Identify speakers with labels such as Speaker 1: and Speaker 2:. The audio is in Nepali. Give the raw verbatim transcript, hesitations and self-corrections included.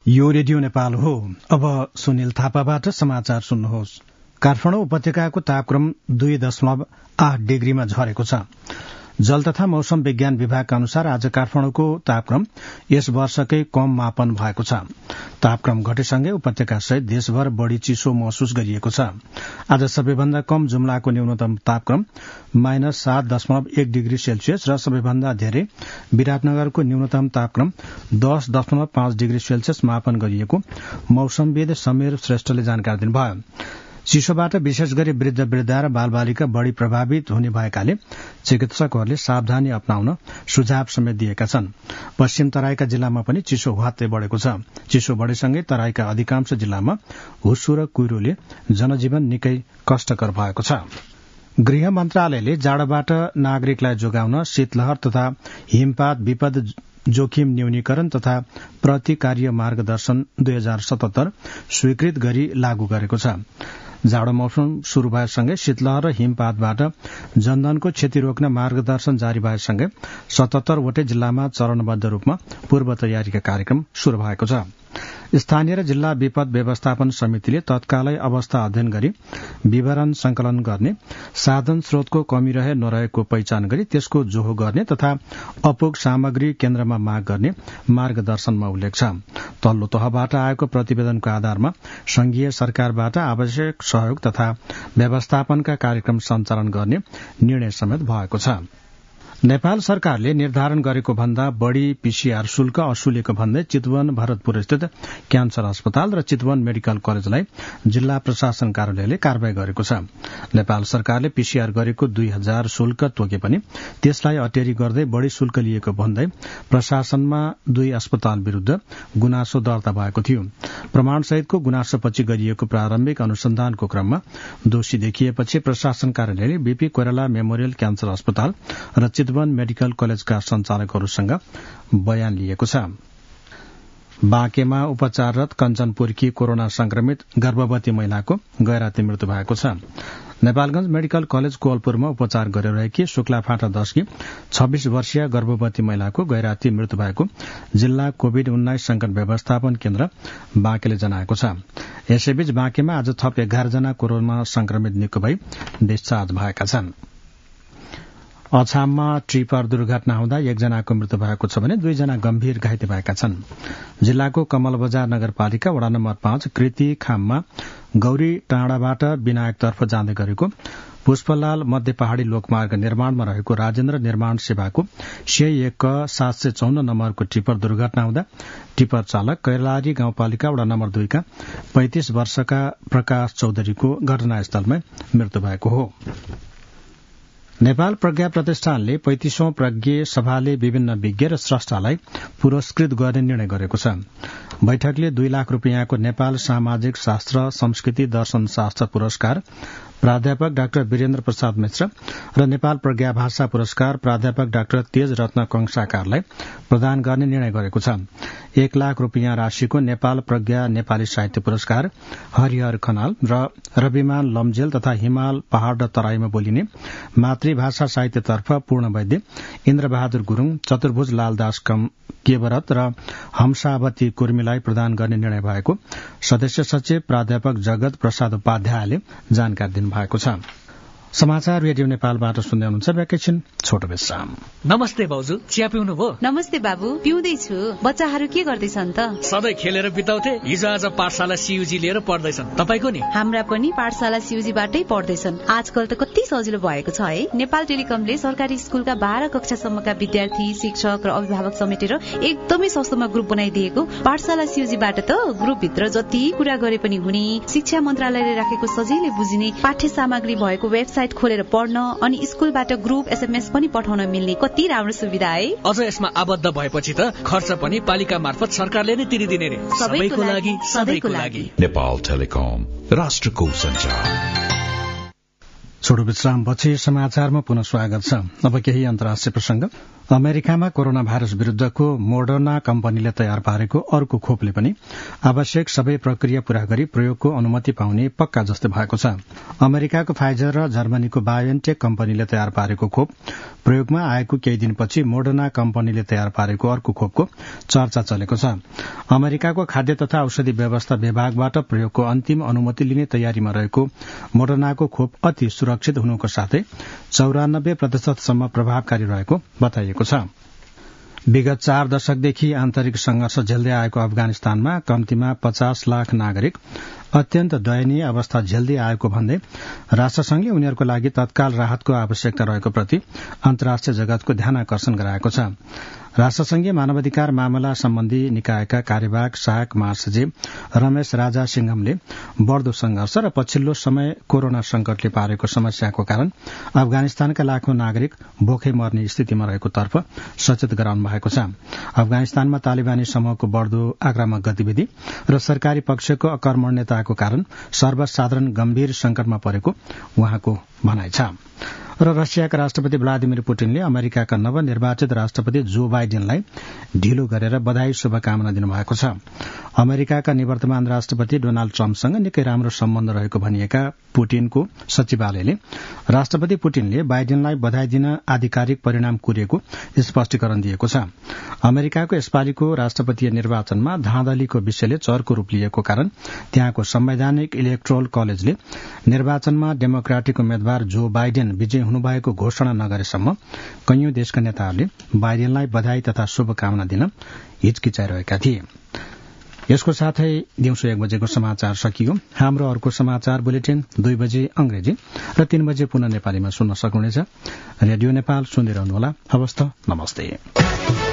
Speaker 1: यो रेडियो नेपाल हो। अब सुनिल थापाबाट समाचार सुन्नुहोस्। काठमाडौँ उपत्यकाको तापक्रम दुई दशमलव आठ डिग्रीमा झरेको छ। जल तथा मौसम विज्ञान विभागका अनुसार आज काठमाडौँको तापक्रम यस वर्षकै कम मापन भएको छ। तापक्रम घटेसँगै उपत्यका सहित देशभर बढ़ी चिसो महसुस गरिएको छ। आज सबैभन्दा कम जुम्लाको न्यूनतम तापक्रम माइनस सात दशमलव एक डिग्री सेल्सियस र सबैभन्दा धेरै विराटनगरको न्यूनतम तापक्रम दस दशमलव पाँच डिग्री सेल्सियस मापन गरिएको मौसमविद समीर श्रेष्ठले जानकारी दिनुभयो। चिसोबाट विशेष गरी वृद्ध वृद्धा र बालबालिका बढ़ी प्रभावित हुने भएकाले चिकित्सकहरूले सावधानी अपनाउन सुझाव समेत दिएका छन्। पश्चिम तराईका जिल्लामा पनि चिसो हवात्तै बढ़ेको छ। चिसो बढ़ेसँगै तराईका अधिकांश जिल्लामा हुस्सु र कुहिरोले जनजीवन निकै कष्टकर भएको छ। गृह मन्त्रालयले जाडोबाट नागरिकलाई जोगाउन शीतलहर तथा हिमपात विपद जोखिम न्यूनीकरण तथा प्रतिकार्य मार्गदर्शन दुई हजार सतहत्तर स्वीकृत गरी लागू गरेको छ। जाडो मौसम शुरू भएसँगै शीतलहर र हिमपातबाट जनधनको क्षति रोक्न मार्गदर्शन जारी भएसँगै सतहत्तरवटै जिल्लामा चरणबद्ध रूपमा पूर्व तयारीका कार्यक्रम शुरू भएको छ। स्थानीय र जिल्ला विपद व्यवस्थापन समितिले तत्कालै अवस्था अध्ययन गरी विवरण संकलन गर्ने, साधन स्रोतको कमी रहे नरहेको पहिचान गरी त्यसको जोहो गर्ने तथा अपुग सामग्री केन्द्रमा माग गर्ने मार्गदर्शनमा उल्लेख छ। तल्लो तहबाट आएको प्रतिवेदनको आधारमा संघीय सरकारबाट आवश्यक सहयोग तथा व्यवस्थापनका कार्यक्रम सञ्चालन गर्ने निर्णय समेत भएको छ। नेपाल सरकारले निर्धारण गरेको भन्दा बढ़ी पीसीआर शुल्क असुलेको भन्दै चितवन भरतपुर स्थित क्यान्सर अस्पताल र चितवन मेडिकल कलेजलाई जिल्ला प्रशासन कार्यालयले कारवाही गरेको छ। नेपाल सरकारले पीसीआर गरेको दुई हजार शुल्क तोके पनि त्यसलाई अटेरी गर्दै बढ़ी शुल्क लिएको भन्दै प्रशासनमा दुई अस्पताल विरूद्ध गुनासो दर्ता भएको थियो। प्रमाणसहितको गुनासोपछि गरिएको प्रारम्भिक अनुसन्धानको क्रममा दोषी देखिएपछि प्रशासन कार्यालयले बीपी कोइराला मेमोरियल क्यान्सर अस्पताल र चितवन मेडिकल कलेजका संचालकहरूसँग बयान लिएको छ। बाँकेमा उपचाररत कञ्चनपुरकी कोरोना संक्रमित गर्भवती महिलाको गैराती मृत्यु भएको छ। नेपालगंज मेडिकल कलेज कोवलपुरमा उपचार गरिरहेकी शुक्लाफाटा दशकी छब्बीस वर्षीय गर्भवती महिलाको गैराती मृत्यु भएको जिल्ला कोविड उन्नाइस संकट व्यवस्थापन केन्द्र बाँकेले जनाएको छ। यसैबीच बाँकेमा आज थप एघार जना कोरोना संक्रमित निको भई डिस्चार्ज भएका छन्। अछाममा ट्रिपर दुर्घटना हुँदा एकजनाको मृत्यु भएको छ भने दुईजना गम्भीर घाइते भएका छन्। जिल्लाको कमलबजार नगरपालिका वडा नम्बर पाँच कृति खाममा गौरी टाँडाबाट विनायकतर्फ जाँदै गरेको पुष्पलाल मध्य पहाड़ी लोकमार्ग निर्माणमा रहेको राजेन्द्र निर्माण सेवाको सय एक सात सय चौन्न नम्बरको टिप्पर दुर्घटना हुँदा टिप्पर चालक कैलाली गाउँपालिका वडा नम्बर दुईका पैंतिस वर्षका प्रकाश चौधरीको घटनास्थलमै मृत्यु भएको हो। नेपाल प्रज्ञा प्रतिष्ठानले पैंतिसौं प्रज्ञ सभाले विभिन्न विज्ञ र स्रष्टालाई पुरस्कृत गर्ने निर्णय गरेको छ। बैठकले दुई लाख रूपियाँको नेपाल सामाजिक शास्त्र संस्कृति दर्शन शास्त्र पुरस्कार प्राध्यापक डाक्टर वीरेन्द्र प्रसाद मिश्र र नेपाल प्रज्ञा भाषा पुरस्कार प्राध्यापक डाक्टर तेज रत्न कंसाकारलाई प्रदान गर्ने निर्णय गरेको छ। एक लाख रूपियाँ राशिको नेपाल प्रज्ञा नेपाली साहित्य पुरस्कार हरिहर खनाल र रविमान लम्जेल तथा हिमाल पहाड़ र तराईमा बोलिने मातृभाषा साहित्यतर्फ पूर्ण वैद्य, इन्द्रबहादुर गुरूङ, चतुर्भुज लालदास केवरत र हंसावती कुर्मीलाई प्रदान गर्ने निर्णय भएको सदस्य सचिव प्राध्यापक जगत प्रसाद उपाध्यायले जानकारी दिनुभएको छ। समाचार रेडियो नेपालबाट सुन्दै हुनुहुन्छ। भ्याकेसन छोटो विश्राम।
Speaker 2: नमस्ते भाउजू, चिया पिउनु भयो?
Speaker 3: नमस्ते बाबु, पिउँदैछु। बच्चाहरू के गर्दैछन् त?
Speaker 2: सधैँ खेलेर बिताउँथे, हिजो आज पाठशाला सीयूजी लिएर पढ्दैछन्। तपाईको नि?
Speaker 3: हाम्रा पनि पाठशाला सीयूजीबाटै पढ्दैछन्। आजकल त कति सजिलो भएको छ है। नेपाल टेलिकमले सरकारी स्कुलका बाह्र कक्षासम्मका विद्यार्थी, शिक्षक र अभिभावक समेटेर एकदमै सस्तोमा ग्रुप बनाइदिएको। पाठशाला सीयूजीबाट त ग्रुपभित्र जति कुरा गरे पनि हुने, शिक्षा मन्त्रालयले राखेको सजिलै बुझिने पाठ्य सामग्री भएको वेबसाइट खोलेर पढ्न अनि स्कुलबाट ग्रुप एसएमएस पनि पठाउन मिल्ने कति राम्रो सुविधा है।
Speaker 2: अझ यसमा आबद्ध भएपछि त खर्च पनि पालिका मार्फत सरकारले नै तिरिदिने रे। सबैको लागि, सधैँको लागि।
Speaker 4: नेपाल टेलिकम, राष्ट्रको सञ्चार।
Speaker 1: छोटो विश्रामपछि समाचारमा पुनः स्वागत छ। अब केही अन्तर्राष्ट्रिय प्रसंग। अमेरिकामा कोरोना भाइरस विरूद्धको मोडर्ना कम्पनीले तयार पारेको अर्को खोपले पनि आवश्यक सबै प्रक्रिया पूरा गरी प्रयोगको अनुमति पाउने पक्का जस्तै भएको छ। अमेरिकाको फाइजर र जर्मनीको बायोएनटेक कम्पनीले तयार पारेको खोप प्रयोगमा आएको केही दिनपछि मोडर्ना कम्पनीले तयार पारेको अर्को खोपको चर्चा चलेको छ। अमेरिकाको खाद्य तथा औषधि व्यवस्था विभागबाट प्रयोगको अन्तिम अनुमति लिने तयारीमा रहेको मोडर्नाको खोप अति सुरक्षित हुनुको साथै चौरानब्बे प्रतिशतसम्म प्रभावकारी रहेको बताइएको छ। विगत चार दशकदेखि आन्तरिक संघर्ष झेल्दै आएको अफगानिस्तानमा कम्तीमा पचास लाख नागरिक अत्यन्त दयनीय अवस्था झेल्दै आएको भन्दै राष्ट्रसंघले उनीहरूको लागि तत्काल राहतको आवश्यकता रहेको प्रति अन्तर्राष्ट्रिय जगतको ध्यान आकर्षण गराएको छ। राष्ट्रसंघीय मानवाधिकार मामला सम्बन्धी निकायका कार्यवाहक सहायक महासचिव रमेश राजा सिंघमले बढ़दो संघर्ष र पछिल्लो समय कोरोना संकटले पारेको समस्याको कारण अफगानिस्तानका लाखौं नागरिक भोकै मर्ने स्थितिमा रहेको तर्फ सचेत गराउनु भएको छ। अफगानिस्तानमा तालिबानी समूहको बढ़दो आक्रामक गतिविधि र सरकारी पक्षको अकर्मण्यताको कारण सर्वसाधारण गम्भीर संकटमा परेको उहाँको भनाइ छ। र रसियाका राष्ट्रपति भ्लादिमिर पुटिनले अमेरिकाका नवनिर्वाचित राष्ट्रपति जो बाइडेनलाई ढिलो गरेर बधाई शुभकामना दिनुभएको छ। अमेरिकाका निवर्तमान राष्ट्रपति डोनाल्ड ट्रम्पसँग निकै राम्रो सम्बन्ध रहेको भनिएका पुटिनको सचिवालयले राष्ट्रपति पुटिनले बाइडेनलाई बधाई दिन आधिकारिक परिणाम कुरिएको स्पष्टीकरण दिएको छ। अमेरिकाको यसपालिको राष्ट्रपतीय निर्वाचनमा धाँधलीको विषयले चर्को रूप लिएको कारण त्यहाँको संवैधानिक इलेक्ट्रोल कलेजले निर्वाचनमा डेमोक्रेटिक उम्मेद्वार जो बाइडेन विजयी हुनुभएको घोषणा नगरेसम्म कैयौं देशका नेताहरूले बाइडेनलाई बधाई तथा शुभकामना दिन हिचकिचाइरहेका थिए। यसको साथै दिउँसो एक बजेको समाचार सकियो। हाम्रो अर्को समाचार बुलेटिन दुई बजे अंग्रेजी र तीन बजे पुनः नेपालीमा सुन्न सक्नुहुनेछ। रेडियो नेपाल सुन्दै रहनुहोला। हवस् त, नमस्ते।